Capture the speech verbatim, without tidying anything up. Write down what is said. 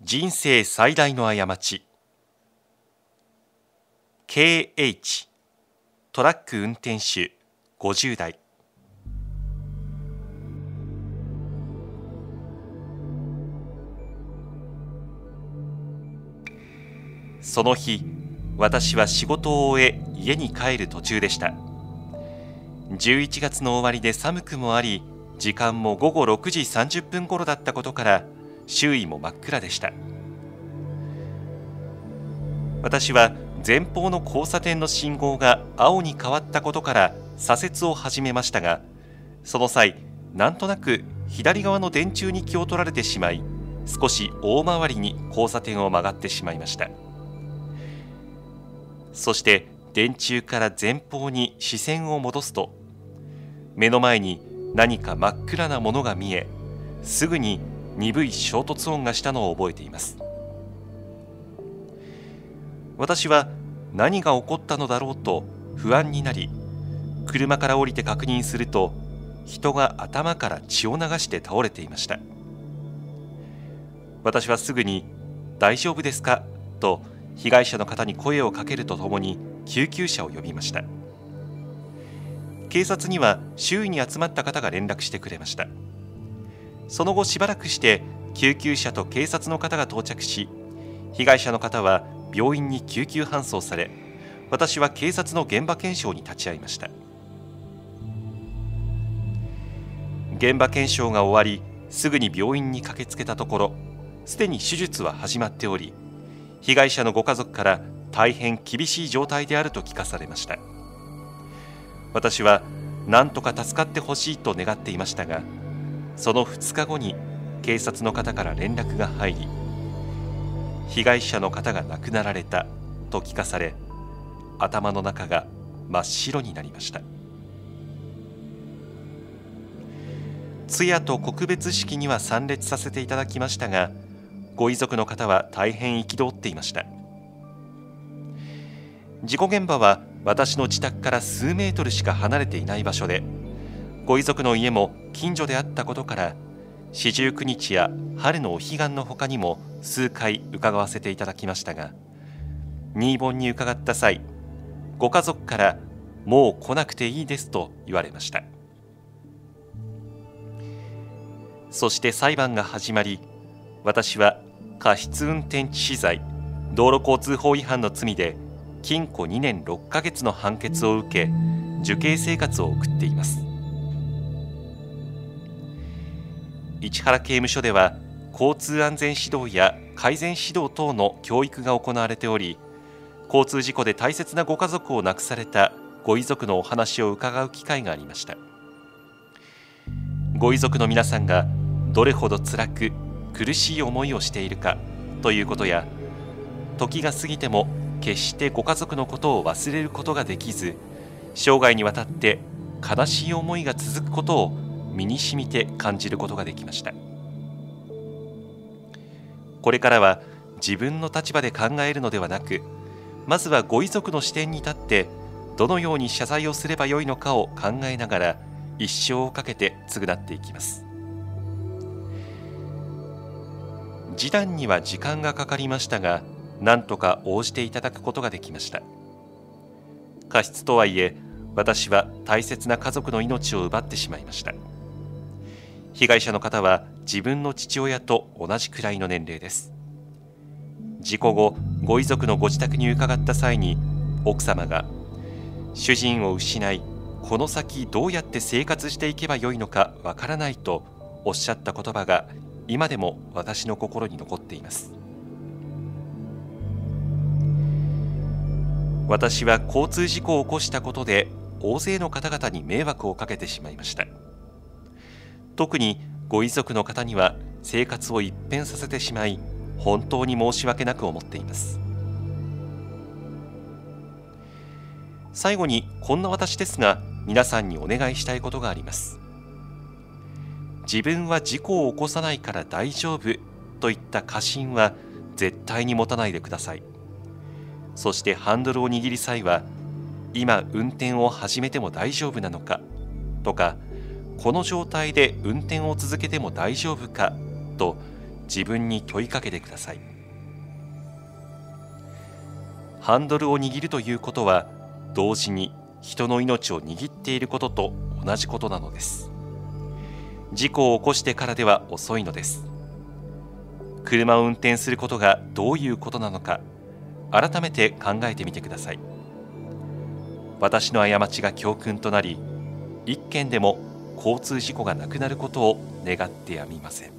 人生最大の過ち。 ケーエイチ トラック運転手ごじゅう代。その日、私は仕事を終え家に帰る途中でした。じゅういちがつの終わりで寒くもあり、時間もごごろくじさんじゅっぷん頃だったことから周囲も真っ暗でした。私は前方の交差点の信号が青に変わったことから左折を始めましたが、その際なんとなく左側の電柱に気を取られてしまい、少し大回りに交差点を曲がってしまいました。そして電柱から前方に視線を戻すと、目の前に何か真っ暗なものが見え、すぐに鈍い衝突音がしたのを覚えています。私は何が起こったのだろうと不安になり、車から降りて確認すると、人が頭から血を流して倒れていました。私はすぐに「大丈夫ですか?」と被害者の方に声をかけるとともに救急車を呼びました。警察には周囲に集まった方が連絡してくれました。その後しばらくして救急車と警察の方が到着し、被害者の方は病院に救急搬送され、私は警察の現場検証に立ち会いました。現場検証が終わり、すぐに病院に駆けつけたところ、すでに手術は始まっており、被害者のご家族から大変厳しい状態であると聞かされました。私は何とか助かってほしいと願っていましたが、そのふつかごに警察の方から連絡が入り、被害者の方が亡くなられたと聞かされ、頭の中が真っ白になりました。通夜と告別式には参列させていただきましたが、ご遺族の方は大変憤っていました。事故現場は私の自宅から数メートルしか離れていない場所で、ご遺族の家も近所であったことから、四十九日や春のお彼岸のほかにも数回伺わせていただきましたが、新盆に伺った際、ご家族からもう来なくていいですと言われました。そして裁判が始まり、私は過失運転致死罪、道路交通法違反の罪で禁錮にねんろっかげつの判決を受け、受刑生活を送っています。市原刑務所では交通安全指導や改善指導等の教育が行われており、交通事故で大切なご家族を亡くされたご遺族のお話を伺う機会がありました。ご遺族の皆さんがどれほど辛く苦しい思いをしているかということや、時が過ぎても決してご家族のことを忘れることができず、生涯にわたって悲しい思いが続くことを身にしみて感じることができました。これからは自分の立場で考えるのではなく、まずはご遺族の視点に立ってどのように謝罪をすればよいのかを考えながら、一生をかけて償っていきます。示談には時間がかかりましたが、なんとか応じていただくことができました。過失とはいえ、私は大切な家族の命を奪ってしまいました。被害者の方は自分の父親と同じくらいの年齢です。事故後、ご遺族のご自宅に伺った際に、奥様が主人を失い、この先どうやって生活していけばよいのかわからないとおっしゃった言葉が今でも私の心に残っています。私は交通事故を起こしたことで大勢の方々に迷惑をかけてしまいました。特にご遺族の方には生活を一変させてしまい、本当に申し訳なく思っています。最後にこんな私ですが、皆さんにお願いしたいことがあります。自分は事故を起こさないから大丈夫といった過信は絶対に持たないでください。そしてハンドルを握る際は、今運転を始めても大丈夫なのかとか、この状態で運転を続けても大丈夫かと自分に問いかけてください。ハンドルを握るということは、同時に人の命を握っていることと同じことなのです。事故を起こしてからでは遅いのです。車を運転することがどういうことなのか、改めて考えてみてください。私の過ちが教訓となり、一件でも交通事故がなくなることを願ってやみません。